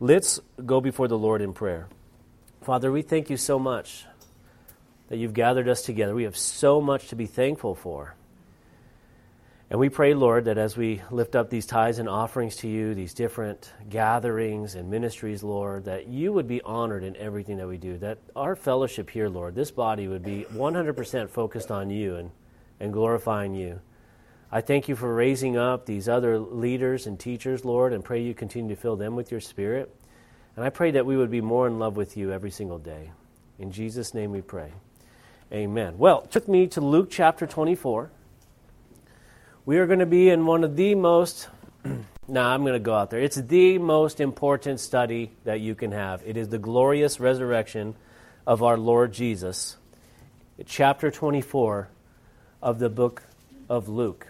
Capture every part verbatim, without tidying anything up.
Let's go before the Lord in prayer. Father, we thank you so much that you've gathered us together. We have so much to be thankful for. And we pray, Lord, that as we lift up these tithes and offerings to you, these different gatherings and ministries, Lord, that you would be honored in everything that we do, that our fellowship here, Lord, this body would be one hundred percent focused on you and, and glorifying you. I thank you for raising up these other leaders and teachers, Lord, and pray you continue to fill them with your Spirit. And I pray that we would be more in love with you every single day. In Jesus' name we pray. Amen. Well, it took me to Luke chapter twenty-four. We are going to be in one of the most, now I'm going to go out there. It's the most important study that you can have. It is the glorious resurrection of our Lord Jesus. Chapter twenty-four of the book of Luke.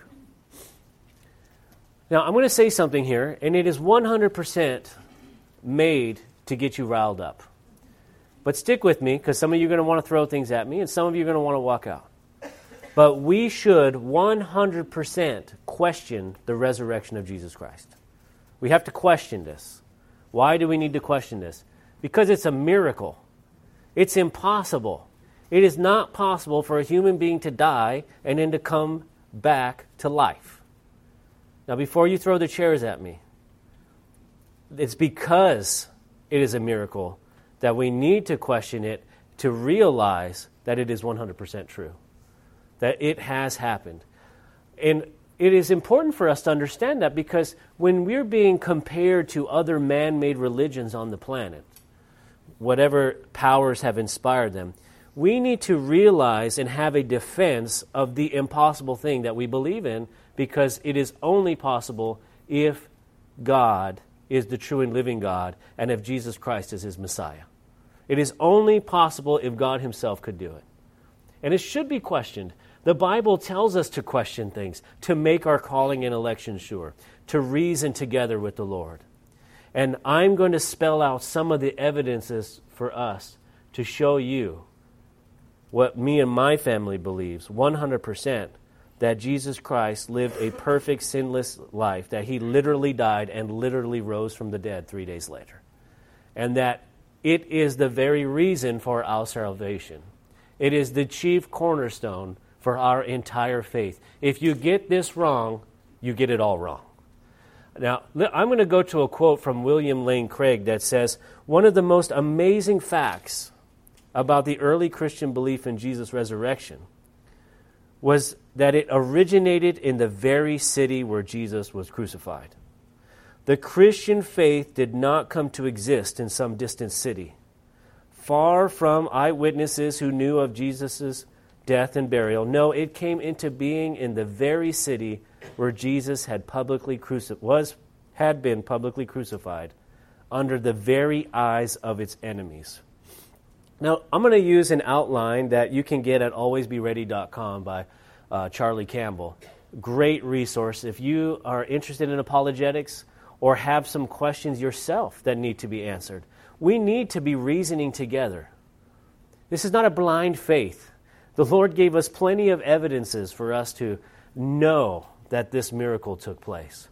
Now, I'm going to say something here, and it is one hundred percent made to get you riled up. But stick with me, because some of you are going to want to throw things at me, and some of you are going to want to walk out. But we should one hundred percent question the resurrection of Jesus Christ. We have to question this. Why do we need to question this? Because it's a miracle. It's impossible. It is not possible for a human being to die and then to come back to life. Now, before you throw the chairs at me, it's because it is a miracle that we need to question it to realize that it is one hundred percent true, that it has happened. And it is important for us to understand that, because when we're being compared to other man-made religions on the planet, whatever powers have inspired them, we need to realize and have a defense of the impossible thing that we believe in, because it is only possible if God is the true and living God and if Jesus Christ is his Messiah. It is only possible if God himself could do it. And it should be questioned. The Bible tells us to question things, to make our calling and election sure, to reason together with the Lord. And I'm going to spell out some of the evidences for us to show you what me and my family believes, one hundred percent, that Jesus Christ lived a perfect, sinless life, that he literally died and literally rose from the dead three days later. And that it is the very reason for our salvation. It is the chief cornerstone for our entire faith. If you get this wrong, you get it all wrong. Now, I'm going to go to a quote from William Lane Craig that says, one of the most amazing facts about the early Christian belief in Jesus' resurrection was that it originated in the very city where Jesus was crucified. The Christian faith did not come to exist in some distant city. Far from eyewitnesses who knew of Jesus' death and burial. No, it came into being in the very city where Jesus had publicly cruci- was had been publicly crucified, under the very eyes of its enemies. Now, I'm going to use an outline that you can get at always be ready dot com by uh, Charlie Campbell. Great resource if you are interested in apologetics or have some questions yourself that need to be answered. We need to be reasoning together. This is not a blind faith. The Lord gave us plenty of evidences for us to know that this miracle took place.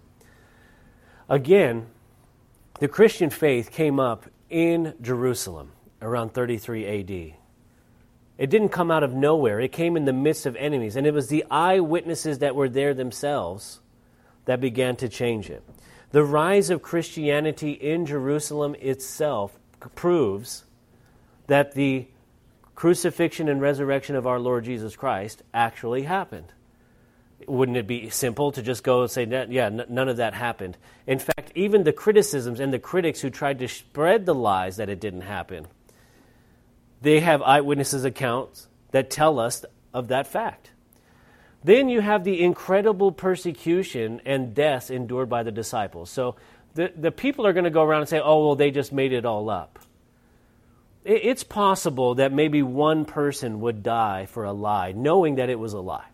Again, the Christian faith came up in Jerusalem around thirty-three A D. It didn't come out of nowhere. It came in the midst of enemies, and it was the eyewitnesses that were there themselves that began to change it. The rise of Christianity in Jerusalem itself proves that the crucifixion and resurrection of our Lord Jesus Christ actually happened. Wouldn't it be simple to just go and say, yeah, n- none of that happened? In fact, even the criticisms and the critics who tried to spread the lies that it didn't happen, they have eyewitnesses' accounts that tell us of that fact. Then you have the incredible persecution and deaths endured by the disciples. So the, the people are going to go around and say, oh, well, they just made it all up. It, it's possible that maybe one person would die for a lie, knowing that it was a lie.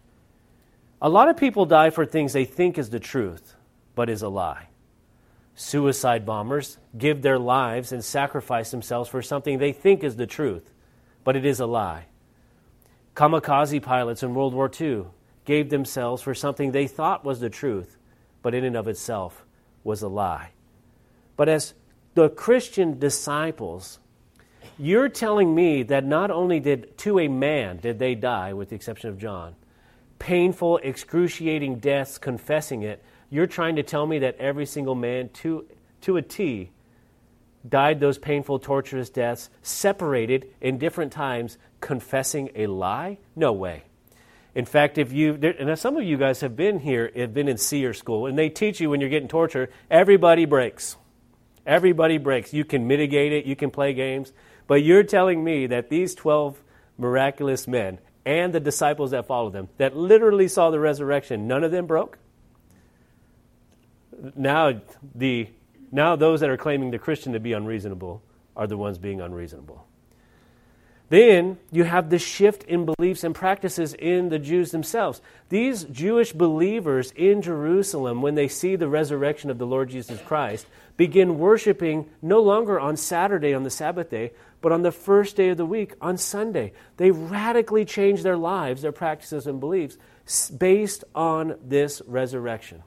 A lot of people die for things they think is the truth, but is a lie. Suicide bombers give their lives and sacrifice themselves for something they think is the truth, but it is a lie. Kamikaze pilots in World War Two gave themselves for something they thought was the truth, but in and of itself was a lie. But as the Christian disciples, you're telling me that not only did to a man did they die, with the exception of John, painful, excruciating deaths, confessing it, you're trying to tell me that every single man to, to a T died those painful, torturous deaths, separated in different times, confessing a lie? No way. In fact, if you, and some of you guys have been here, have been in seer school, and they teach you when you're getting tortured, everybody breaks. Everybody breaks. You can mitigate it, you can play games, but you're telling me that these twelve miraculous men and the disciples that followed them, that literally saw the resurrection, none of them broke? Now, the now those that are claiming the Christian to be unreasonable are the ones being unreasonable. Then you have the shift in beliefs and practices in the Jews themselves. These Jewish believers in Jerusalem, when they see the resurrection of the Lord Jesus Christ, begin worshiping no longer on Saturday, on the Sabbath day, but on the first day of the week, on Sunday. They radically change their lives, their practices and beliefs, based on this resurrection.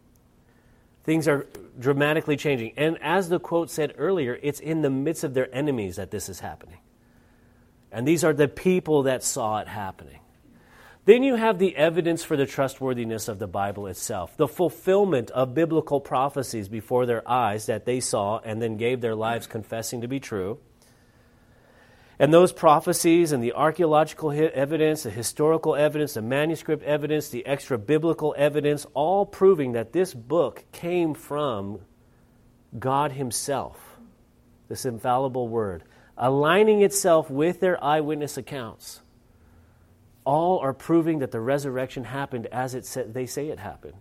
Things are dramatically changing. And as the quote said earlier, it's in the midst of their enemies that this is happening. And these are the people that saw it happening. Then you have the evidence for the trustworthiness of the Bible itself, the fulfillment of biblical prophecies before their eyes that they saw and then gave their lives confessing to be true. And those prophecies and the archaeological evidence, the historical evidence, the manuscript evidence, the extra-biblical evidence, all proving that this book came from God Himself, this infallible Word, aligning itself with their eyewitness accounts. All are proving that the resurrection happened as it said, they say it happened.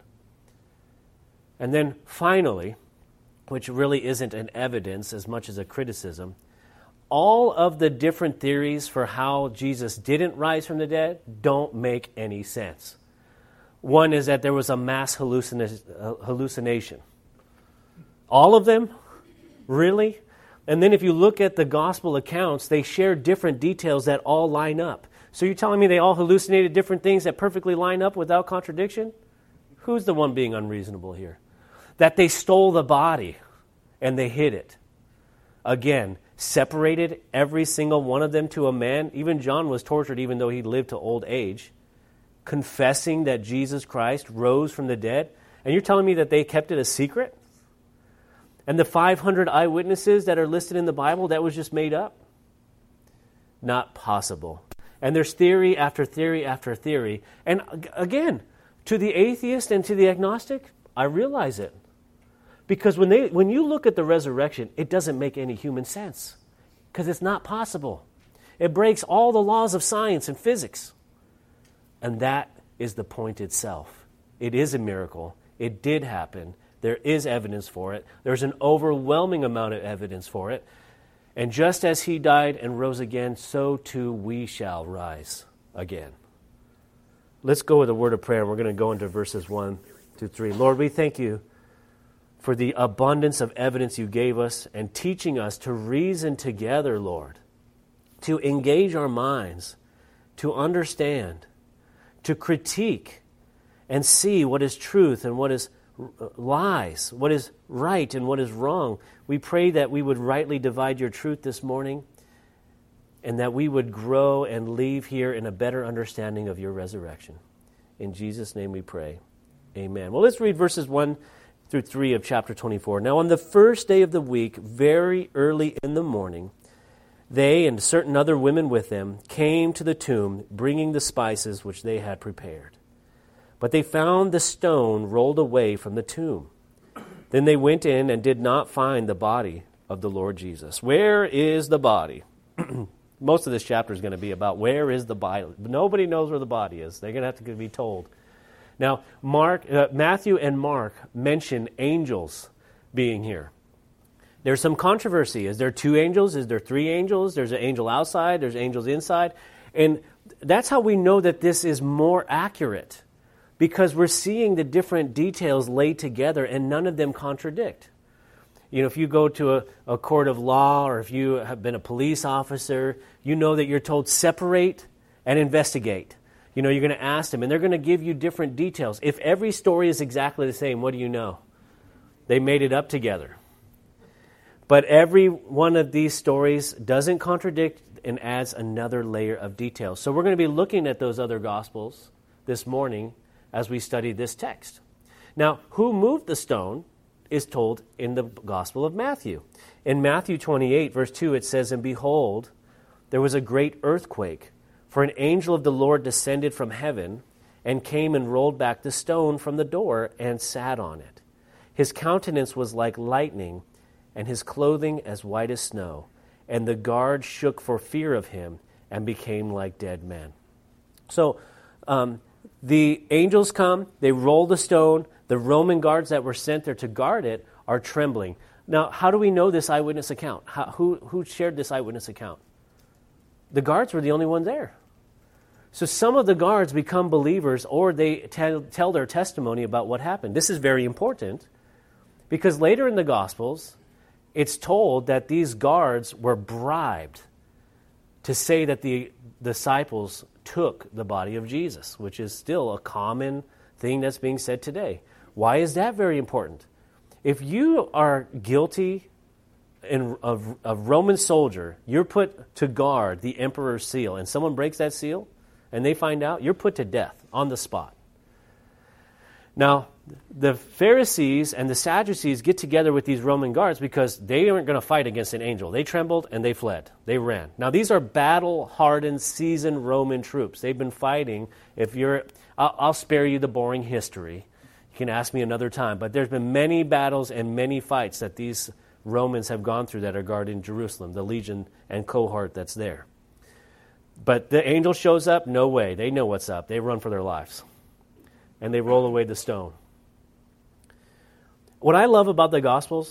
And then finally, which really isn't an evidence as much as a criticism, all of the different theories for how Jesus didn't rise from the dead don't make any sense. One is that there was a mass hallucina- hallucination. All of them? Really? And then if you look at the gospel accounts, they share different details that all line up. So you're telling me they all hallucinated different things that perfectly line up without contradiction? Who's the one being unreasonable here? That they stole the body and they hid it. Again, separated every single one of them to a man. Even John was tortured even though he lived to old age, confessing that Jesus Christ rose from the dead. And you're telling me that they kept it a secret? And the five hundred eyewitnesses that are listed in the Bible, that was just made up? Not possible. And there's theory after theory after theory. And again, to the atheist and to the agnostic, I realize it. Because when they, when you look at the resurrection, it doesn't make any human sense. Because it's not possible. It breaks all the laws of science and physics. And that is the point itself. It is a miracle. It did happen. There is evidence for it. There's an overwhelming amount of evidence for it. And just as He died and rose again, so too we shall rise again. Let's go with a word of prayer. We're going to go into verses one to three. Lord, we thank You for the abundance of evidence You gave us and teaching us to reason together, Lord, to engage our minds, to understand, to critique and see what is truth and what is lies, what is right and what is wrong. We pray that we would rightly divide Your truth this morning and that we would grow and leave here in a better understanding of Your resurrection. In Jesus' name we pray. Amen. Well, let's read verses one through three of chapter twenty-four. Now, on the first day of the week, very early in the morning, they and certain other women with them came to the tomb, bringing the spices which they had prepared. But they found the stone rolled away from the tomb. Then they went in and did not find the body of the Lord Jesus. Where is the body? Most of this chapter is going to be about where is the body. Nobody knows where the body is. They're going to have to be told. Now, Mark, uh, Matthew and Mark mention angels being here. There's some controversy. Is there two angels? Is there three angels? There's an angel outside. There's angels inside. And that's how we know that this is more accurate, because we're seeing the different details laid together and none of them contradict. You know, if you go to a, a court of law or if you have been a police officer, you know that you're told separate and investigate. You know, you're going to ask them, and they're going to give you different details. If every story is exactly the same, what do you know? They made it up together. But every one of these stories doesn't contradict and adds another layer of detail. So we're going to be looking at those other Gospels this morning as we study this text. Now, who moved the stone is told in the Gospel of Matthew. In Matthew twenty-eight, verse two, it says, "And behold, there was a great earthquake, for an angel of the Lord descended from heaven and came and rolled back the stone from the door and sat on it. His countenance was like lightning, and his clothing as white as snow. And the guard shook for fear of him and became like dead men." So um, the angels come, they roll the stone. The Roman guards that were sent there to guard it are trembling. Now, how do we know this eyewitness account? How, who, who shared this eyewitness account? The guards were the only ones there. So some of the guards become believers, or they tell, tell their testimony about what happened. This is very important because later in the Gospels, it's told that these guards were bribed to say that the disciples took the body of Jesus, which is still a common thing that's being said today. Why is that very important? If you are guilty in, of a Roman soldier, you're put to guard the emperor's seal, and someone breaks that seal, and they find out, you're put to death on the spot. Now, the Pharisees and the Sadducees get together with these Roman guards because they weren't going to fight against an angel. They trembled and they fled. They ran. Now, these are battle-hardened, seasoned Roman troops. They've been fighting. If you're, I'll, I'll spare you the boring history. You can ask me another time. But there's been many battles and many fights that these Romans have gone through that are guarding Jerusalem, the legion and cohort that's there. But the angel shows up, no way. They know what's up. They run for their lives. And they roll away the stone. What I love about the Gospels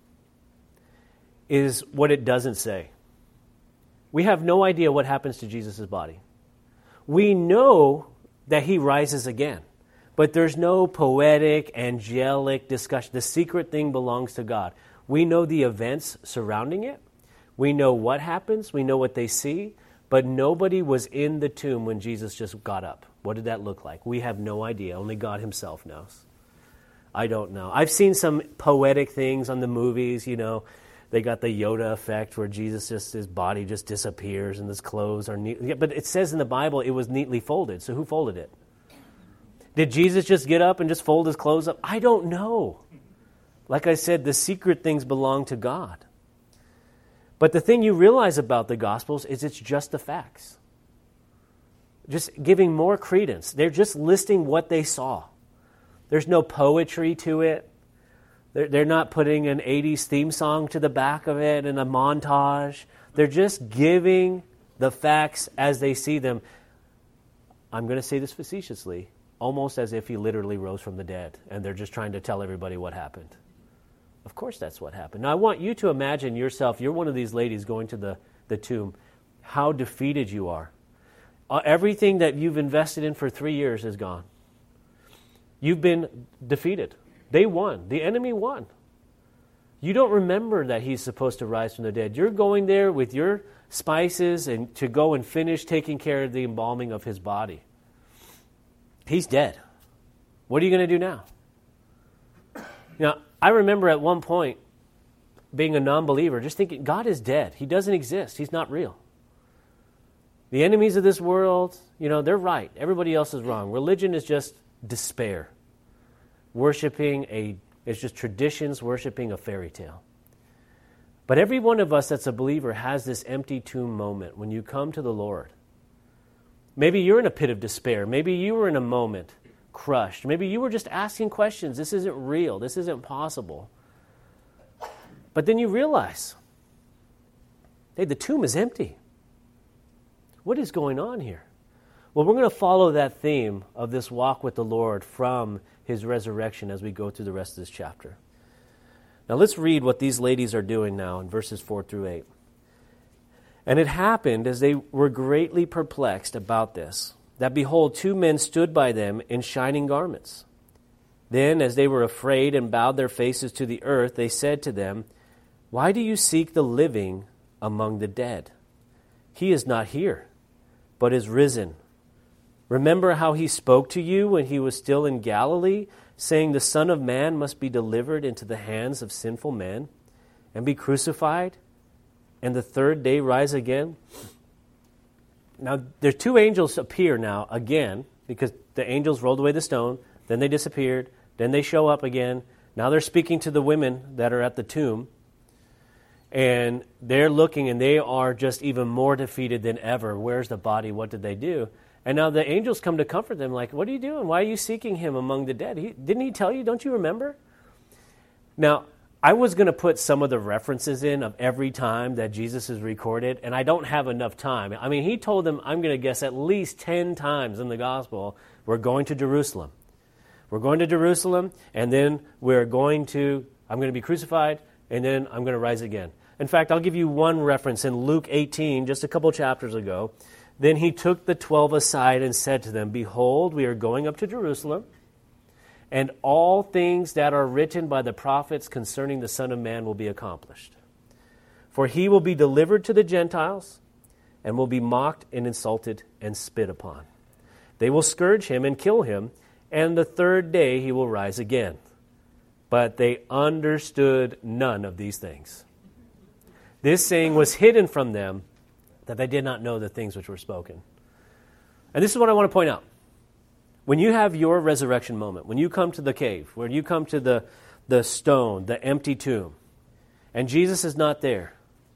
is what it doesn't say. We have no idea what happens to Jesus' body. We know that he rises again, but there's no poetic, angelic discussion. The secret thing belongs to God. We know the events surrounding it. We know what happens. We know what they see. But nobody was in the tomb when Jesus just got up. What did that look like? We have no idea. Only God himself knows. I don't know. I've seen some poetic things on the movies, you know. They got the Yoda effect where Jesus just, his body just disappears and his clothes are neat. Yeah, but it says in the Bible it was neatly folded. So who folded it? Did Jesus just get up and just fold his clothes up? I don't know. Like I said, the secret things belong to God. But the thing you realize about the Gospels is it's just the facts. Just giving more credence. They're just listing what they saw. There's no poetry to it. They're, they're not putting an eighties theme song to the back of it and a montage. They're just giving the facts as they see them. I'm going to say this facetiously, almost as if he literally rose from the dead, and they're just trying to tell everybody what happened. Of course that's what happened. Now I want you to imagine yourself, you're one of these ladies going to the, the tomb, how defeated you are. Uh, everything that you've invested in for three years is gone. You've been defeated. They won. The enemy won. You don't remember that he's supposed to rise from the dead. You're going there with your spices and to go and finish taking care of the embalming of his body. He's dead. What are you going to do now? Now, I remember at one point being a non-believer, just thinking, God is dead. He doesn't exist. He's not real. The enemies of this world, you know, they're right. Everybody else is wrong. Religion is just despair. Worshipping a, it's just traditions, worshipping a fairy tale. But every one of us that's a believer has this empty tomb moment when you come to the Lord. Maybe you're in a pit of despair. Maybe you were in a moment crushed. Maybe you were just asking questions. This isn't real. This isn't possible. But then you realize, hey, the tomb is empty. What is going on here? Well, we're going to follow that theme of this walk with the Lord from his resurrection as we go through the rest of this chapter. Now let's read what these ladies are doing now in verses four through eight. And it happened as they were greatly perplexed about this, that behold, two men stood by them in shining garments. Then, as they were afraid and bowed their faces to the earth, they said to them, "Why do you seek the living among the dead? He is not here, but is risen. Remember how he spoke to you when he was still in Galilee, saying the Son of Man must be delivered into the hands of sinful men, and be crucified and the third day rise again? Now, there two angels appear now again, because the angels rolled away the stone, then they disappeared, then they show up again. Now they're speaking to the women that are at the tomb, and they're looking, and they are just even more defeated than ever. Where's the body? What did they do? And now the angels come to comfort them, like, what are you doing? Why are you seeking him among the dead? He, didn't he tell you? Don't you remember? Now, I was going to put some of the references in of every time that Jesus is recorded, and I don't have enough time. I mean, he told them, I'm going to guess at least ten times in the gospel, we're going to Jerusalem. We're going to Jerusalem, and then we're going to, I'm going to be crucified, and then I'm going to rise again. In fact, I'll give you one reference in Luke eighteen, just a couple chapters ago. Then he took the twelve aside and said to them, behold, we are going up to Jerusalem, and all things that are written by the prophets concerning the Son of Man will be accomplished. For he will be delivered to the Gentiles, and will be mocked and insulted and spit upon. They will scourge him and kill him, and the third day he will rise again. But they understood none of these things. This saying was hidden from them, that they did not know the things which were spoken. And this is what I want to point out. When you have your resurrection moment, when you come to the cave, when you come to the, the stone, the empty tomb, and Jesus is not there,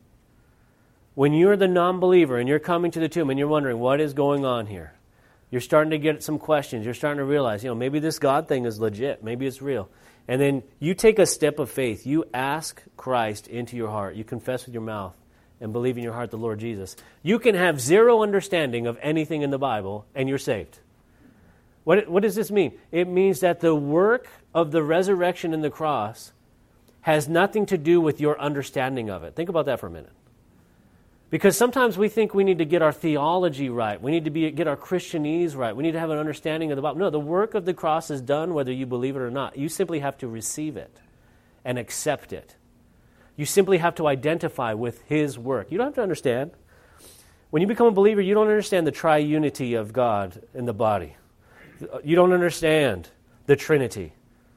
when you're the non-believer and you're coming to the tomb and you're wondering, what is going on here? You're starting to get some questions. You're starting to realize, you know, maybe this God thing is legit. Maybe it's real. And then you take a step of faith. You ask Christ into your heart. You confess with your mouth and believe in your heart the Lord Jesus. You can have zero understanding of anything in the Bible, and you're saved. What, what does this mean? It means that the work of the resurrection and the cross has nothing to do with your understanding of it. Think about that for a minute. Because sometimes we think we need to get our theology right. We need to be, get our Christianese right. We need to have an understanding of the Bible. No, the work of the cross is done whether you believe it or not. You simply have to receive it and accept it. You simply have to identify with his work. You don't have to understand. When you become a believer, you don't understand the triunity of God in the body. You don't understand the Trinity.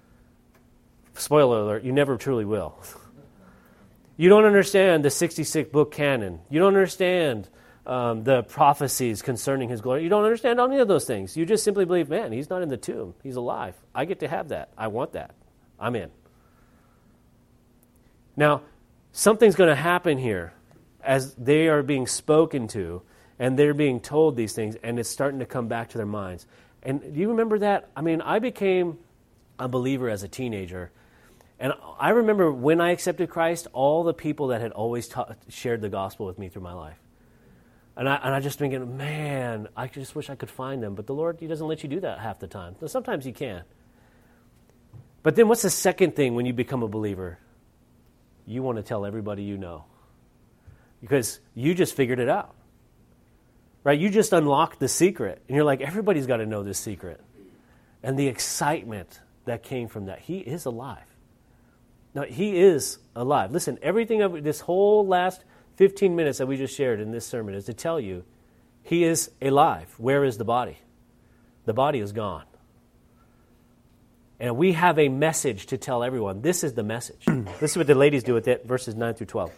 Spoiler alert, you never truly will. You don't understand the sixty-six book canon. You don't understand um, the prophecies concerning his glory. You don't understand any of those things. You just simply believe, man, he's not in the tomb. He's alive. I get to have that. I want that. I'm in. Now, something's going to happen here as they are being spoken to and they're being told these things, and it's starting to come back to their minds. And do you remember that? I mean, I became a believer as a teenager. And I remember when I accepted Christ, all the people that had always ta- shared the gospel with me through my life. And I, and I just thinking, man, I just wish I could find them. But the Lord, he doesn't let you do that half the time. So sometimes you can. But then what's the second thing when you become a believer? You want to tell everybody you know. Because you just figured it out. Right? You just unlocked the secret. And you're like, everybody's got to know this secret. And the excitement that came from that. He is alive. No, he is alive. Listen, everything of this whole last fifteen minutes that we just shared in this sermon is to tell you he is alive. Where is the body? The body is gone. And we have a message to tell everyone. This is the message. This is what the ladies do with it, verses nine through twelve.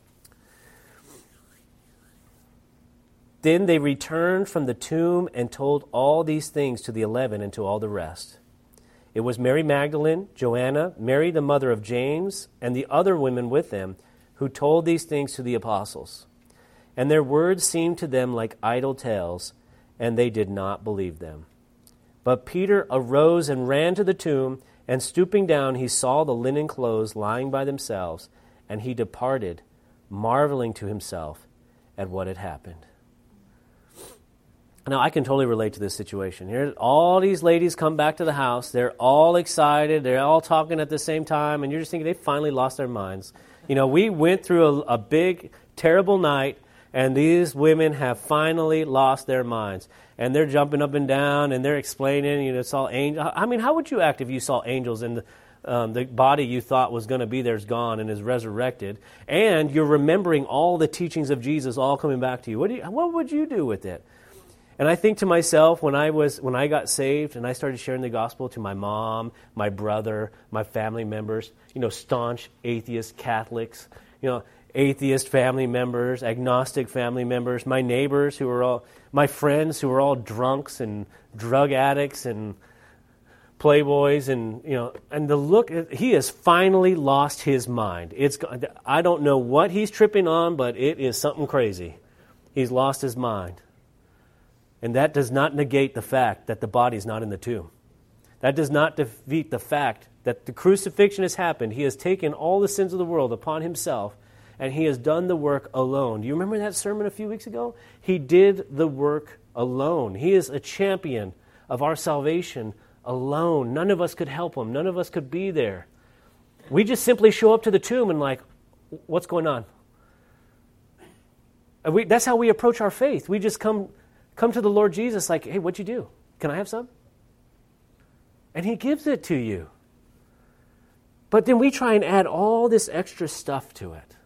Then they returned from the tomb and told all these things to the eleven and to all the rest. It was Mary Magdalene, Joanna, Mary the mother of James, and the other women with them who told these things to the apostles. And their words seemed to them like idle tales, and they did not believe them. But Peter arose and ran to the tomb, and stooping down he saw the linen clothes lying by themselves, and he departed, marveling to himself at what had happened. Now, I can totally relate to this situation. Here, all these ladies come back to the house. They're all excited. They're all talking at the same time. And you're just thinking they finally lost their minds. You know, we went through a, a big, terrible night, and these women have finally lost their minds. And they're jumping up and down, and they're explaining, you know, it's all angels. I mean, how would you act if you saw angels and the, um, the body you thought was going to be there is gone and is resurrected, and you're remembering all the teachings of Jesus all coming back to you? What do you, what would you do with it? And I think to myself, when I was when I got saved and I started sharing the gospel to my mom, my brother, my family members, you know, staunch atheist Catholics, you know, atheist family members, agnostic family members, my neighbors who are all, my friends who are all drunks and drug addicts and playboys, and you know, and the look, he has finally lost his mind. It's, I don't know what he's tripping on, but it is something crazy. He's lost his mind. And that does not negate the fact that the body's not in the tomb. That does not defeat the fact that the crucifixion has happened. He has taken all the sins of the world upon himself, and he has done the work alone. Do you remember that sermon a few weeks ago? He did the work alone. He is a champion of our salvation alone. None of us could help him. None of us could be there. We just simply show up to the tomb and like, what's going on? And we, that's how we approach our faith. We just come come to the Lord Jesus like, hey, what'd you do? Can I have some? And he gives it to you. But then we try and add all this extra stuff to it.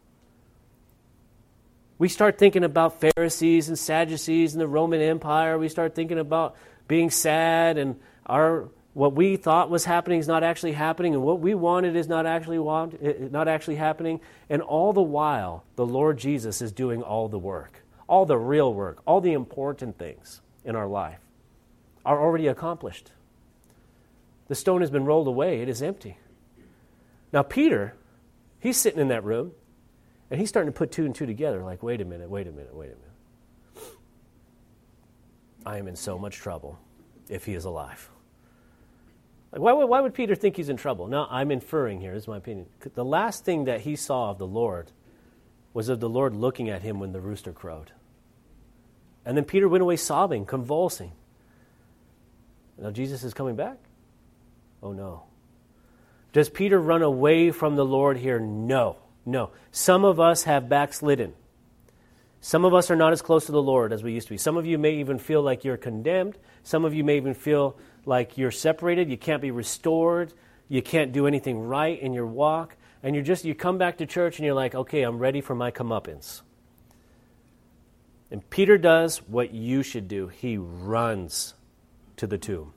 We start thinking about Pharisees and Sadducees and the Roman Empire. We start thinking about being sad, and our what we thought was happening is not actually happening, and what we wanted is not actually want, not actually happening. And all the while, the Lord Jesus is doing all the work, all the real work, all the important things in our life are already accomplished. The stone has been rolled away. It is empty. Now, Peter, he's sitting in that room, and he's starting to put two and two together, like, wait a minute, wait a minute, wait a minute. I am in so much trouble if he is alive. Like, why, why would Peter think he's in trouble? Now, I'm inferring here, this is my opinion. The last thing that he saw of the Lord was of the Lord looking at him when the rooster crowed. And then Peter went away sobbing, convulsing. Now, Jesus is coming back? Oh, no. Does Peter run away from the Lord here? No, no. Some of us have backslidden. Some of us are not as close to the Lord as we used to be. Some of you may even feel like you're condemned. Some of you may even feel like you're separated. You can't be restored. You can't do anything right in your walk. And you're just, you come back to church and you're like, okay, I'm ready for my comeuppance. And Peter does what you should do. He runs to the tomb.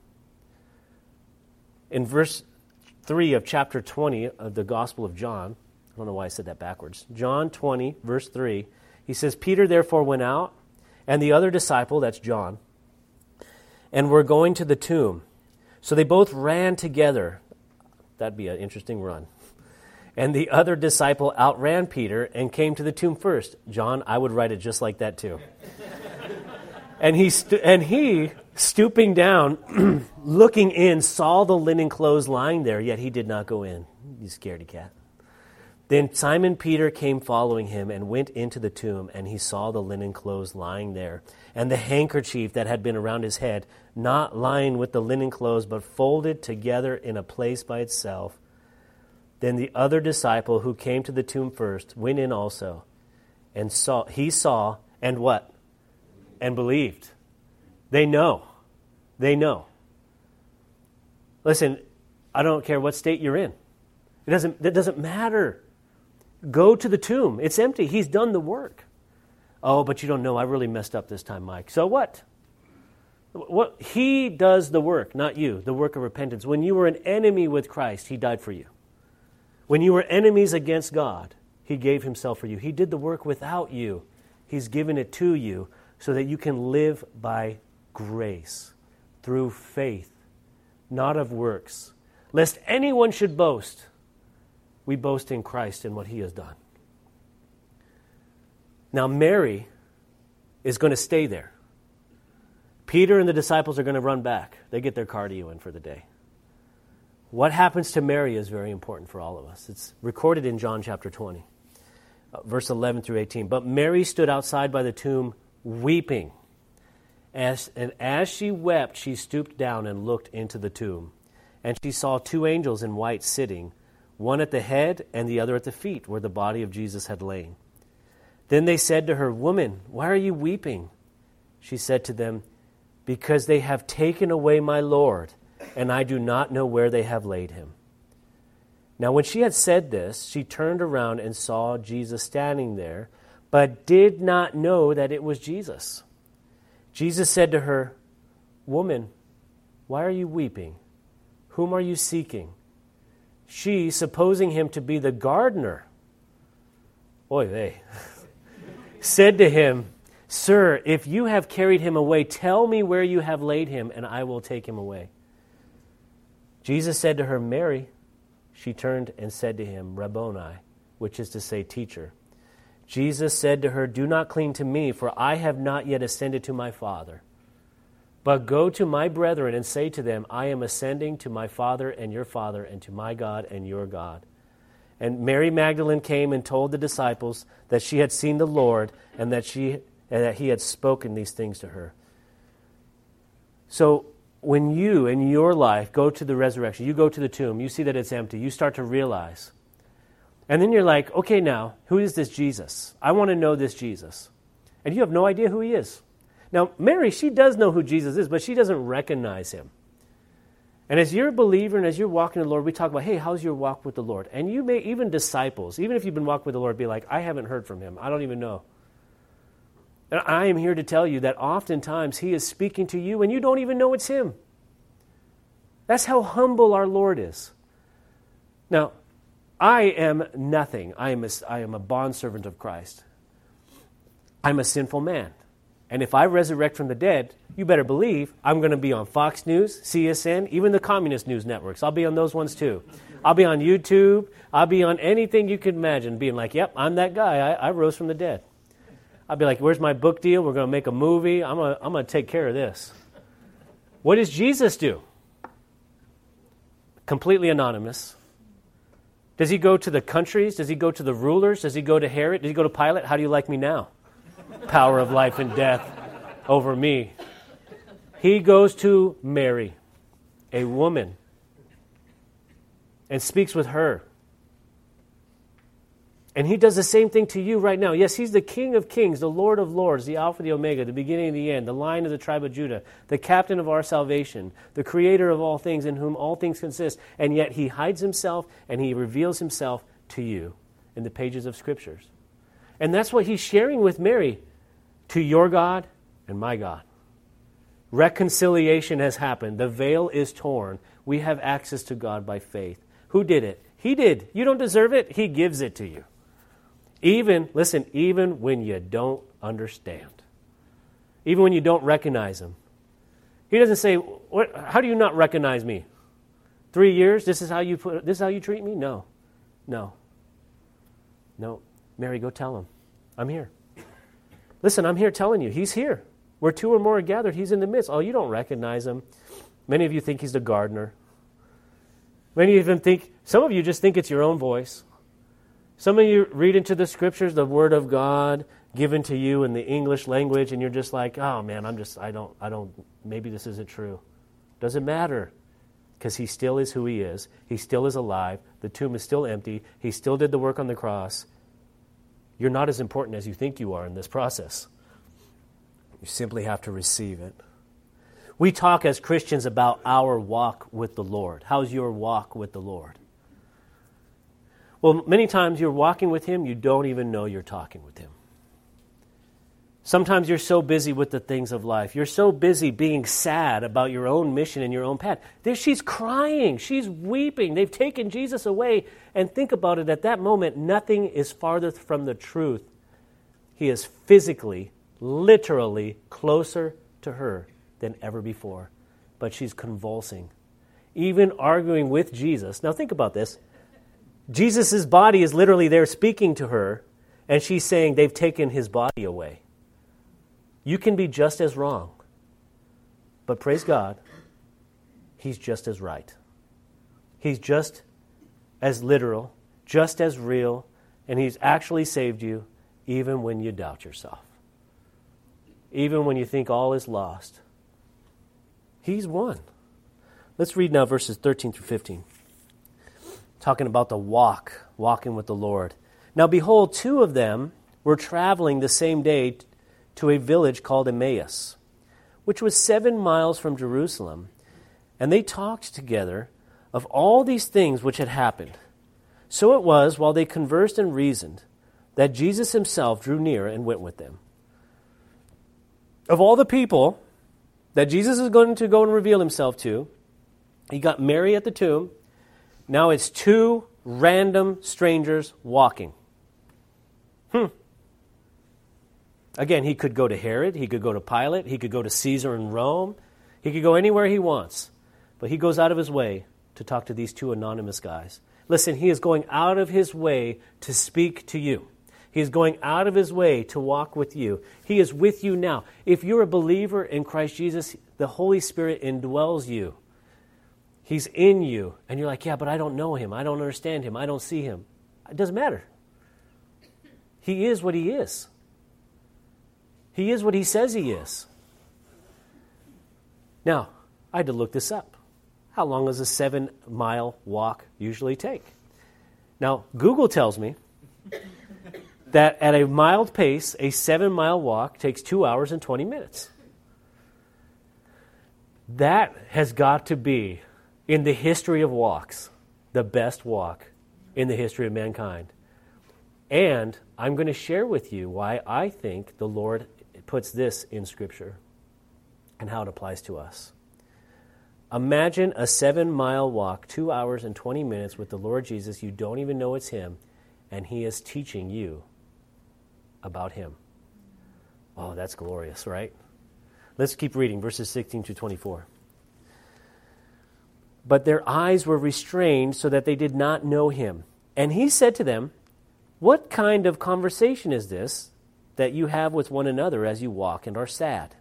In verse three of chapter twenty of the Gospel of John, I don't know why I said that backwards. John twenty, verse three, he says, Peter therefore went out, and the other disciple, that's John, and were going to the tomb. So they both ran together. That'd be an interesting run. And the other disciple outran Peter and came to the tomb first. John, I would write it just like that too. and he stu- and he, stooping down, looking in, saw the linen clothes lying there, yet he did not go in. You scaredy cat. Then Simon Peter came following him and went into the tomb, and he saw the linen clothes lying there, and the handkerchief that had been around his head, not lying with the linen clothes, but folded together in a place by itself. Then the other disciple who came to the tomb first went in also, and saw he saw, and what? And believed. They know. They know. Listen, I don't care what state you're in. It doesn't, it doesn't matter. Go to the tomb. It's empty. He's done the work. Oh, but you don't know. I really messed up this time, Mike. So what? What? He does the work, not you, the work of repentance. When you were an enemy with Christ, he died for you. When you were enemies against God, he gave himself for you. He did the work without you. He's given it to you so that you can live by grace, through faith, not of works. Lest anyone should boast, we boast in Christ and what he has done. Now Mary is going to stay there. Peter and the disciples are going to run back. They get their cardio in for the day. What happens to Mary is very important for all of us. It's recorded in John chapter twenty, uh, verse eleven through eighteen. But Mary stood outside by the tomb weeping. As, and as she wept, she stooped down and looked into the tomb. And she saw two angels in white sitting, one at the head and the other at the feet, where the body of Jesus had lain. Then they said to her, Woman, why are you weeping? She said to them, Because they have taken away my Lord, and I do not know where they have laid him. Now when she had said this, she turned around and saw Jesus standing there, but did not know that it was Jesus. Jesus said to her, Woman, why are you weeping? Whom are you seeking? She, supposing him to be the gardener, oy vey, said to him, Sir, if you have carried him away, tell me where you have laid him, and I will take him away. Jesus said to her, Mary. She turned and said to him, Rabboni, which is to say, teacher. Jesus said to her, Do not cling to me, for I have not yet ascended to my Father. But go to my brethren and say to them, I am ascending to my Father and your Father, and to my God and your God. And Mary Magdalene came and told the disciples that she had seen the Lord, and that she and that he had spoken these things to her. So when you, in your life, go to the resurrection, you go to the tomb, you see that it's empty, you start to realize. And then you're like, okay, now, who is this Jesus? I want to know this Jesus. And you have no idea who he is. Now, Mary, she does know who Jesus is, but she doesn't recognize him. And as you're a believer and as you're walking with the Lord, we talk about, hey, how's your walk with the Lord? And you may, even disciples, even if you've been walking with the Lord, be like, I haven't heard from him. I don't even know. And I am here to tell you that oftentimes he is speaking to you and you don't even know it's him. That's how humble our Lord is. Now, I am nothing. I am a, I am a bondservant of Christ. I'm a sinful man. And if I resurrect from the dead, you better believe I'm going to be on Fox News, C S N, even the communist news networks. I'll be on those ones too. I'll be on YouTube. I'll be on anything you can imagine, being like, yep, I'm that guy. I, I rose from the dead. I'll be like, where's my book deal? We're going to make a movie. I'm going to, I'm going to take care of this. What does Jesus do? Completely anonymous. Does he go to the countries? Does he go to the rulers? Does he go to Herod? Does he go to Pilate? How do you like me now? Power of life and death over me. He goes to Mary, a woman, and speaks with her. And he does the same thing to you right now. Yes, he's the King of kings, the Lord of lords, the Alpha, the Omega, the beginning and the end, the Lion of the tribe of Judah, the captain of our salvation, the creator of all things, in whom all things consist. And yet he hides himself and he reveals himself to you in the pages of Scriptures. And that's what he's sharing with Mary, to your God and my God. Reconciliation has happened. The veil is torn. We have access to God by faith. Who did it? He did. You don't deserve it. He gives it to you. Even, listen, even when you don't understand. Even when you don't recognize him. He doesn't say, what, how do you not recognize me? Three years? This is how you put, this is how you treat me? No. No. No. Mary, go tell him. I'm here. Listen, I'm here telling you. He's here. Where two or more are gathered, he's in the midst. Oh, you don't recognize him. Many of you think he's the gardener. Many of them think, some of you just think it's your own voice. Some of you read into the Scriptures the Word of God given to you in the English language, and you're just like, oh man, I'm just, I don't, I don't, maybe this isn't true. Doesn't matter, because he still is who he is. He still is alive. The tomb is still empty. He still did the work on the cross. You're not as important as you think you are in this process. You simply have to receive it. We talk as Christians about our walk with the Lord. How's your walk with the Lord? Well, many times you're walking with him, you don't even know you're talking with him. Sometimes you're so busy with the things of life. You're so busy being sad about your own mission and your own path. There, she's crying. She's weeping. They've taken Jesus away. And think about it, at that moment, nothing is farther from the truth. He is physically, literally closer to her than ever before. But she's convulsing, even arguing with Jesus. Now think about this. Jesus' body is literally there speaking to her, and she's saying they've taken his body away. You can be just as wrong, but praise God, he's just as right. He's just as literal, just as real, and he's actually saved you even when you doubt yourself. Even when you think all is lost. He's won. Let's read now verses thirteen through fifteen. Talking about the walk, walking with the Lord. Now behold, two of them were traveling the same day to a village called Emmaus, which was seven miles from Jerusalem. And they talked together of all these things which had happened. So it was, while they conversed and reasoned, that Jesus himself drew near and went with them. Of all the people that Jesus is going to go and reveal himself to, he got Mary at the tomb. Now it's two random strangers walking. Hmm. Again, he could go to Herod, he could go to Pilate, he could go to Caesar in Rome, he could go anywhere he wants. But he goes out of his way to talk to these two anonymous guys. Listen, he is going out of his way to speak to you. He is going out of his way to walk with you. He is with you now. If you're a believer in Christ Jesus, the Holy Spirit indwells you. He's in you. And you're like, yeah, but I don't know him. I don't understand him. I don't see him. It doesn't matter. He is what he is. He is what he says he is. Now, I had to look this up. How long does a seven-mile walk usually take? Now, Google tells me that at a mild pace, a seven-mile walk takes two hours and twenty minutes. That has got to be, in the history of walks, the best walk in the history of mankind. And I'm going to share with you why I think the Lord puts this in Scripture and how it applies to us. Imagine a seven-mile walk, two hours and twenty minutes with the Lord Jesus. You don't even know it's him, and he is teaching you about him. Oh, that's glorious, right? Let's keep reading, verses sixteen to twenty-four. But their eyes were restrained so that they did not know him. And he said to them, what kind of conversation is this that you have with one another as you walk and are sad?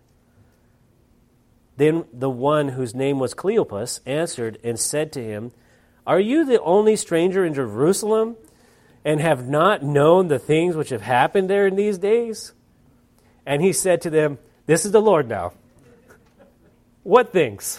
Then the one whose name was Cleopas answered and said to him, are you the only stranger in Jerusalem and have not known the things which have happened there in these days? And he said to them, this is the Lord now. What things?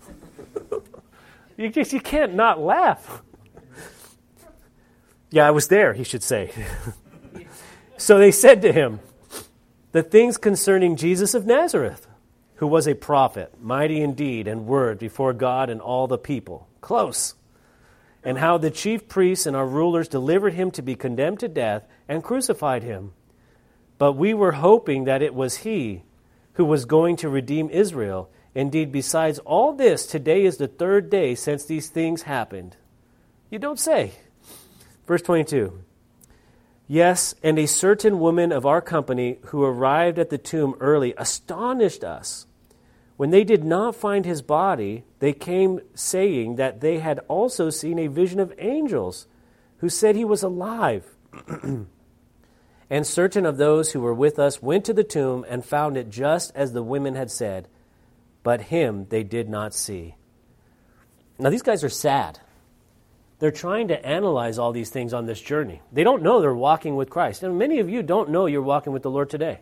you just you can't not laugh. Yeah, I was there, he should say. So they said to him, the things concerning Jesus of Nazareth, who was a prophet, mighty in deed and word before God and all the people. Close. And how the chief priests and our rulers delivered him to be condemned to death and crucified him. But we were hoping that it was he who was going to redeem Israel. Indeed, besides all this, today is the third day since these things happened. You don't say. Verse twenty-two. Yes, and a certain woman of our company who arrived at the tomb early astonished us. When they did not find his body, they came saying that they had also seen a vision of angels who said he was alive. And certain of those who were with us went to the tomb and found it just as the women had said, but him they did not see. Now these guys are sad. They're trying to analyze all these things on this journey. They don't know they're walking with Christ. And many of you don't know you're walking with the Lord today.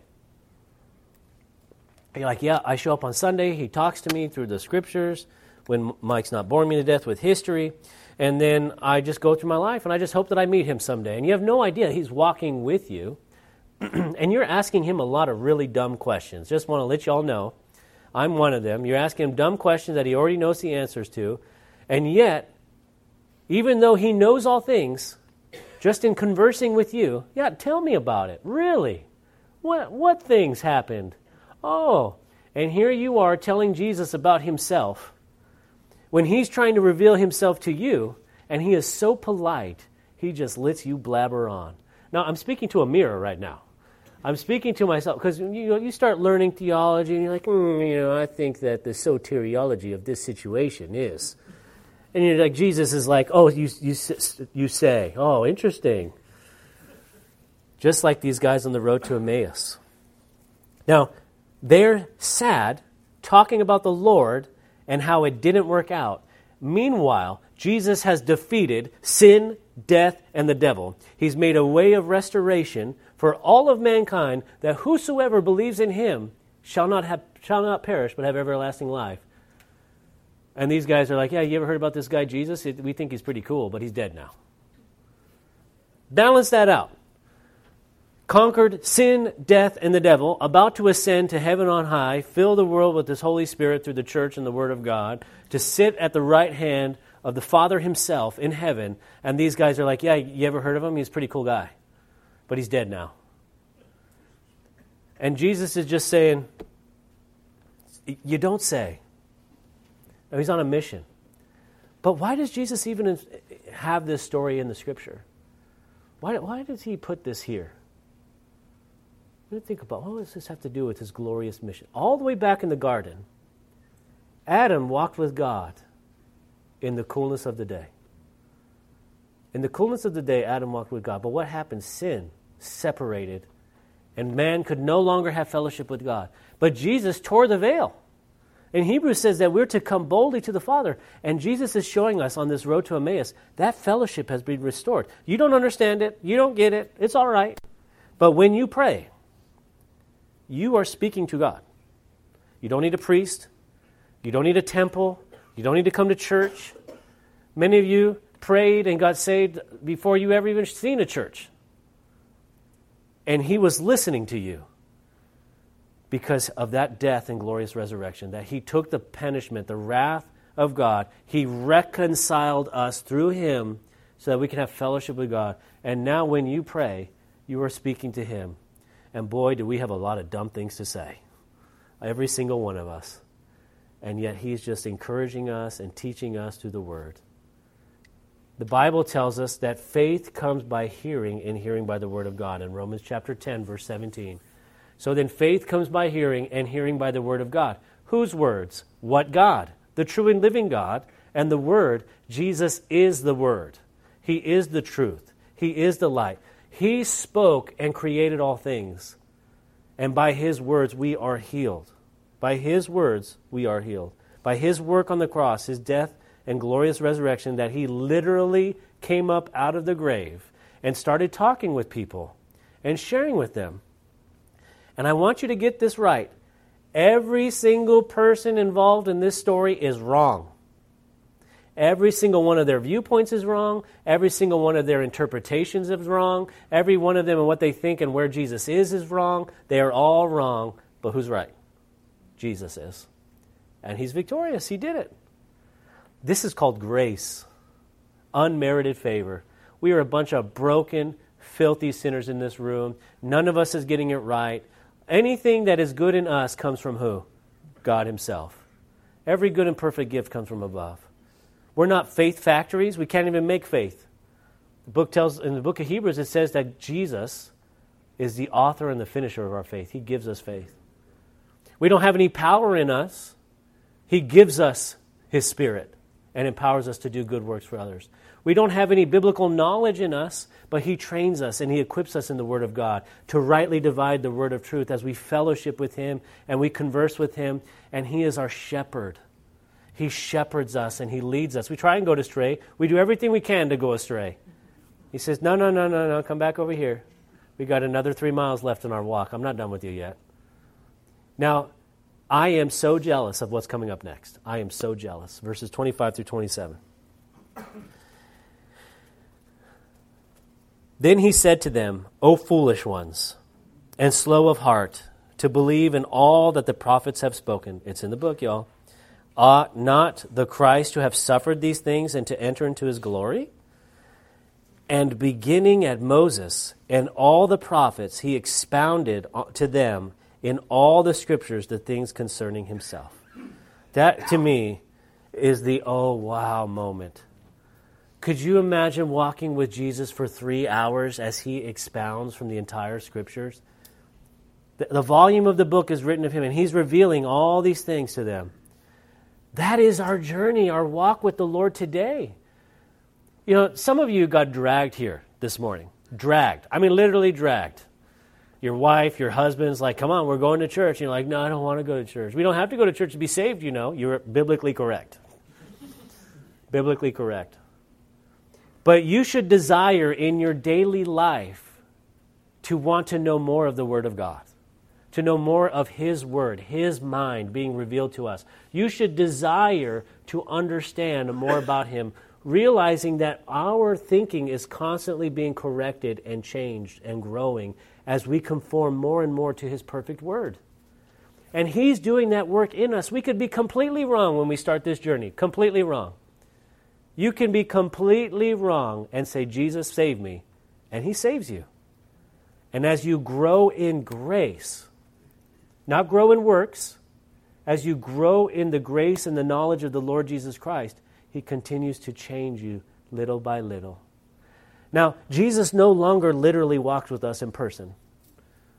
You're like, yeah, I show up on Sunday. He talks to me through the Scriptures when Mike's not boring me to death with history. And then I just go through my life, and I just hope that I meet him someday. And you have no idea he's walking with you. And you're asking him a lot of really dumb questions. Just want to let you all know, I'm one of them. You're asking him dumb questions that he already knows the answers to. And yet, even though he knows all things, just in conversing with you, yeah, tell me about it. Really? What what things happened? Oh, and here you are telling Jesus about himself when he's trying to reveal himself to you, and he is so polite, he just lets you blabber on. Now, I'm speaking to a mirror right now. I'm speaking to myself because you know, you start learning theology, and you're like, mm, you know, I think that the soteriology of this situation is... And you're like, Jesus is like, oh, you you you say, oh, interesting. Just like these guys on the road to Emmaus. Now, they're sad, talking about the Lord and how it didn't work out. Meanwhile, Jesus has defeated sin, death, and the devil. He's made a way of restoration for all of mankind, that whosoever believes in him shall not have shall not perish, but have everlasting life. And these guys are like, yeah, you ever heard about this guy Jesus? We think he's pretty cool, but he's dead now. Balance that out. Conquered sin, death, and the devil, about to ascend to heaven on high, fill the world with his Holy Spirit through the church and the Word of God, to sit at the right hand of the Father himself in heaven. And these guys are like, yeah, you ever heard of him? He's a pretty cool guy, but he's dead now. And Jesus is just saying, you don't say. No, he's on a mission. But why does Jesus even have this story in the Scripture? Why, why does he put this here? Let me think about, what does this have to do with his glorious mission? All the way back in the garden, Adam walked with God in the coolness of the day. In the coolness of the day, Adam walked with God. But what happened? Sin separated, and man could no longer have fellowship with God. But Jesus tore the veil. In Hebrews says that we're to come boldly to the Father. And Jesus is showing us on this road to Emmaus, that fellowship has been restored. You don't understand it. You don't get it. It's all right. But when you pray, you are speaking to God. You don't need a priest. You don't need a temple. You don't need to come to church. Many of you prayed and got saved before you ever even seen a church. And he was listening to you because of that death and glorious resurrection, that he took the punishment, the wrath of God. He reconciled us through him so that we can have fellowship with God. And now when you pray, you are speaking to him. And boy, do we have a lot of dumb things to say. Every single one of us. And yet he's just encouraging us and teaching us through the word. The Bible tells us that faith comes by hearing, and hearing by the word of God in Romans chapter ten, verse seventeen. So then faith comes by hearing, and hearing by the word of God. Whose words? What God? The true and living God. And the word, Jesus is the word. He is the truth. He is the light. He spoke and created all things. And by his words we are healed. By his words we are healed. By his work on the cross, his death and glorious resurrection, that he literally came up out of the grave and started talking with people and sharing with them. And I want you to get this right. Every single person involved in this story is wrong. Every single one of their viewpoints is wrong. Every single one of their interpretations is wrong. Every one of them and what they think and where Jesus is is wrong. They are all wrong. But who's right? Jesus is. And he's victorious. He did it. This is called grace. Unmerited favor. We are a bunch of broken, filthy sinners in this room. None of us is getting it right. Anything that is good in us comes from who? God himself. Every good and perfect gift comes from above. We're not faith factories. We can't even make faith. The book tells, in the book of Hebrews, it says that Jesus is the author and the finisher of our faith. He gives us faith. We don't have any power in us. He gives us his Spirit and empowers us to do good works for others. We don't have any biblical knowledge in us, but he trains us and he equips us in the Word of God to rightly divide the word of truth as we fellowship with him and we converse with him, and he is our shepherd. He shepherds us and he leads us. We try and go astray. We do everything we can to go astray. He says, no, no, no, no, no, come back over here. We got another three miles left in our walk. I'm not done with you yet. Now, I am so jealous of what's coming up next. I am so jealous. Verses twenty-five through twenty-seven. Then he said to them, O foolish ones, and slow of heart, to believe in all that the prophets have spoken. It's in the book, y'all. Ought not the Christ to have suffered these things and to enter into his glory? And beginning at Moses and all the prophets, he expounded to them in all the scriptures the things concerning himself. That, to me, is the oh, wow moment. Could you imagine walking with Jesus for three hours as he expounds from the entire scriptures? The, the volume of the book is written of him, and he's revealing all these things to them. That is our journey, our walk with the Lord today. You know, some of you got dragged here this morning. Dragged. I mean, literally dragged. Your wife, your husband's like, come on, we're going to church. And you're like, no, I don't want to go to church. We don't have to go to church to be saved, you know. You're biblically correct. Biblically correct. But you should desire in your daily life to want to know more of the Word of God, to know more of his Word, his mind being revealed to us. You should desire to understand more about him, realizing that our thinking is constantly being corrected and changed and growing as we conform more and more to his perfect Word. And he's doing that work in us. We could be completely wrong when we start this journey, completely wrong. You can be completely wrong and say, Jesus, save me, and he saves you. And as you grow in grace, not grow in works, as you grow in the grace and the knowledge of the Lord Jesus Christ, he continues to change you little by little. Now, Jesus no longer literally walked with us in person.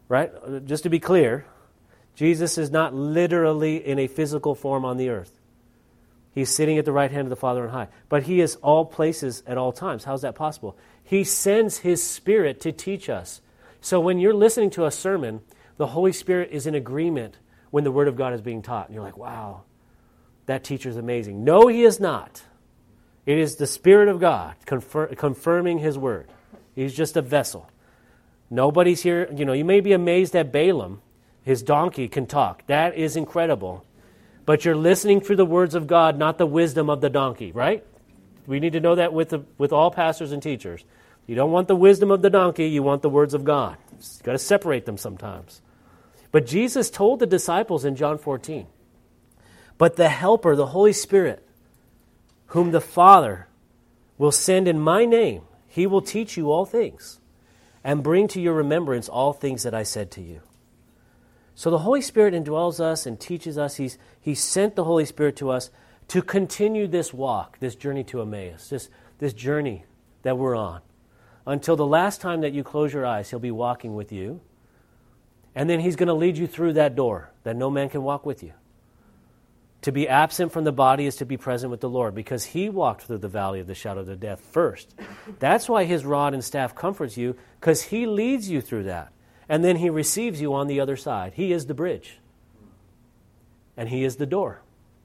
right? Just to be clear, Jesus is not literally in a physical form on the earth. He's sitting at the right hand of the Father on high. But he is all places at all times. How's that possible? He sends his Spirit to teach us. So when you're listening to a sermon, the Holy Spirit is in agreement when the Word of God is being taught. And you're like, wow, that teacher's amazing. No, he is not. It is the Spirit of God confir- confirming his Word. He's just a vessel. Nobody's here. You know, you may be amazed at Balaam. His donkey can talk. That is incredible. But you're listening through the words of God, not the wisdom of the donkey, right? We need to know that with the, with all pastors and teachers. You don't want the wisdom of the donkey, you want the words of God. You've got to separate them sometimes. But Jesus told the disciples in John fourteen, but the Helper, the Holy Spirit, whom the Father will send in my name, he will teach you all things and bring to your remembrance all things that I said to you. So the Holy Spirit indwells us and teaches us. He's, he sent the Holy Spirit to us to continue this walk, this journey to Emmaus, this, this journey that we're on. Until the last time that you close your eyes, he'll be walking with you. And then he's going to lead you through that door that no man can walk with you. To be absent from the body is to be present with the Lord, because he walked through the valley of the shadow of death first. That's why his rod and staff comforts you, because he leads you through that. And then he receives you on the other side. He is the bridge. And he is the door.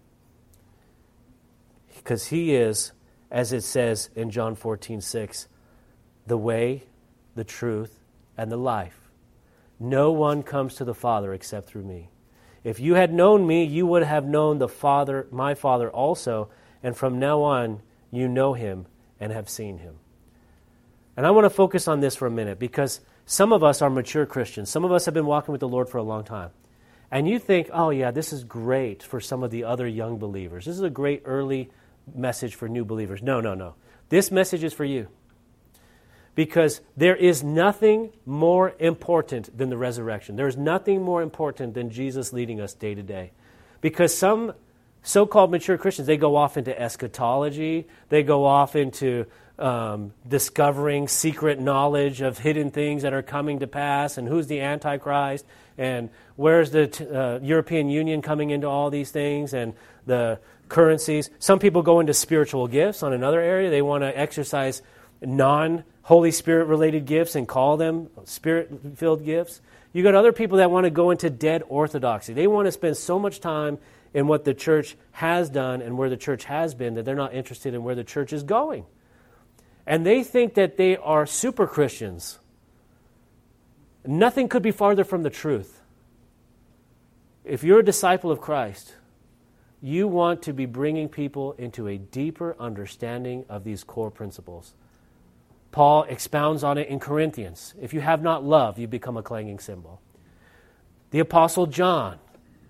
Because he is, as it says in John fourteen six, the way, the truth, and the life. No one comes to the Father except through me. If you had known me, you would have known the Father, my Father also, and from now on you know him and have seen him. And I want to focus on this for a minute, because some of us are mature Christians. Some of us have been walking with the Lord for a long time. And you think, oh yeah, this is great for some of the other young believers. This is a great early message for new believers. No, no, no. This message is for you. Because there is nothing more important than the resurrection. There is nothing more important than Jesus leading us day to day. Because some so-called mature Christians, they go off into eschatology. They go off into um, discovering secret knowledge of hidden things that are coming to pass, and who's the Antichrist, and where's the t- uh, European Union coming into all these things, and the currencies. Some people go into spiritual gifts on another area. They want to exercise non-Holy Spirit-related gifts and call them Spirit-filled gifts. You got other people that want to go into dead orthodoxy. They want to spend so much time in what the church has done and where the church has been that they're not interested in where the church is going. And they think that they are super Christians. Nothing could be farther from the truth. If you're a disciple of Christ, you want to be bringing people into a deeper understanding of these core principles. Paul expounds on it in Corinthians. If you have not love, you become a clanging cymbal. The Apostle John,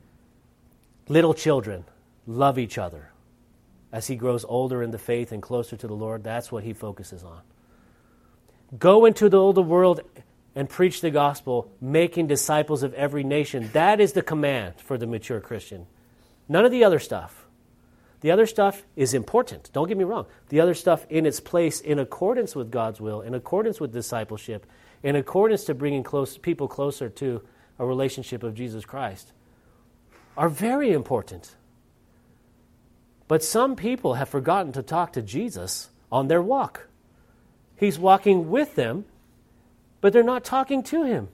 little children, love each other. As he grows older in the faith and closer to the Lord, that's what he focuses on. Go into the older world and preach the gospel, making disciples of every nation. That is the command for the mature Christian. None of the other stuff. The other stuff is important. Don't get me wrong. The other stuff in its place, in accordance with God's will, in accordance with discipleship, in accordance to bringing close people closer to a relationship of Jesus Christ, are very important. But some people have forgotten to talk to Jesus on their walk. He's walking with them, but they're not talking to him.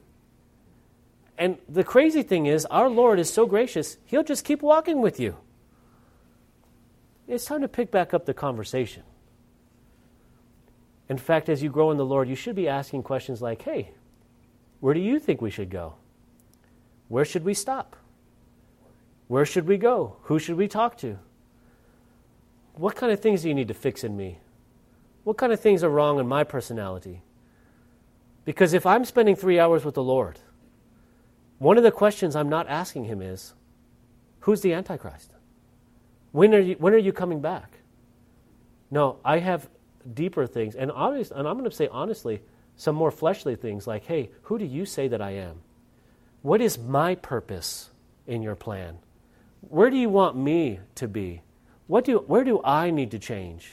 And the crazy thing is, our Lord is so gracious, he'll just keep walking with you. It's time to pick back up the conversation. In fact, as you grow in the Lord, you should be asking questions like, hey, where do you think we should go? Where should we stop? Where should we go? Who should we talk to? What kind of things do you need to fix in me? What kind of things are wrong in my personality? Because if I'm spending three hours with the Lord, one of the questions I'm not asking him is, who's the Antichrist? When are you, when are you coming back? No, I have deeper things. And, obvious, and I'm going to say honestly, some more fleshly things like, hey, who do you say that I am? What is my purpose in your plan? Where do you want me to be? What do, where do I need to change?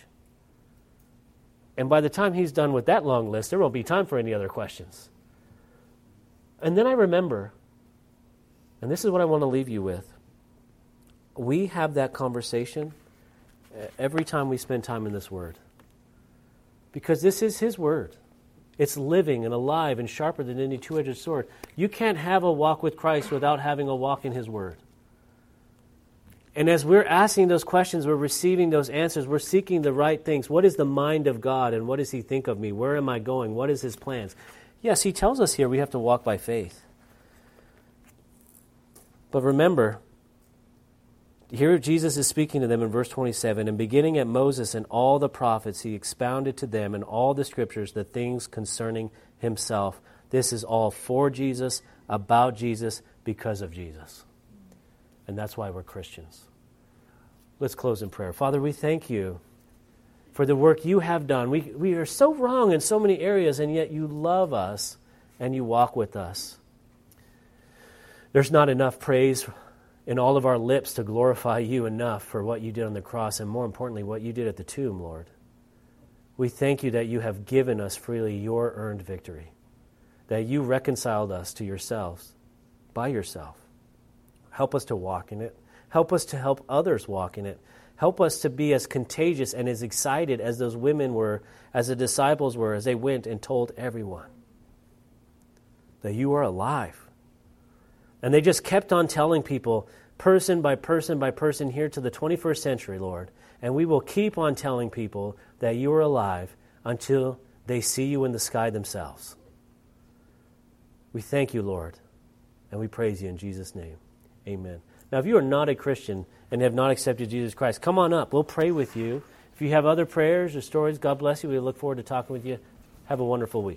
And by the time he's done with that long list, there won't be time for any other questions. And then I remember, and this is what I want to leave you with, we have that conversation every time we spend time in this Word. Because this is His Word. It's living and alive and sharper than any two-edged sword. You can't have a walk with Christ without having a walk in His Word. And as we're asking those questions, we're receiving those answers, we're seeking the right things. What is the mind of God, and what does He think of me? Where am I going? What is His plans? Yes, He tells us here we have to walk by faith. But remember, here Jesus is speaking to them in verse twenty-seven, and beginning at Moses and all the prophets, He expounded to them in all the Scriptures the things concerning Himself. This is all for Jesus, about Jesus, because of Jesus. And that's why we're Christians. Let's close in prayer. Father, we thank You for the work You have done. We, we are so wrong in so many areas, and yet You love us and You walk with us. There's not enough praise in all of our lips to glorify You enough for what You did on the cross, and more importantly, what You did at the tomb, Lord. We thank You that You have given us freely Your earned victory, that You reconciled us to Yourselves by Yourself. Help us to walk in it. Help us to help others walk in it. Help us to be as contagious and as excited as those women were, as the disciples were, as they went and told everyone that You are alive. And they just kept on telling people, person by person by person, here to the twenty-first century, Lord. And we will keep on telling people that You are alive until they see You in the sky themselves. We thank You, Lord, and we praise You in Jesus' name. Amen. Now, if you are not a Christian and have not accepted Jesus Christ, come on up. We'll pray with you. If you have other prayers or stories, God bless you. We look forward to talking with you. Have a wonderful week.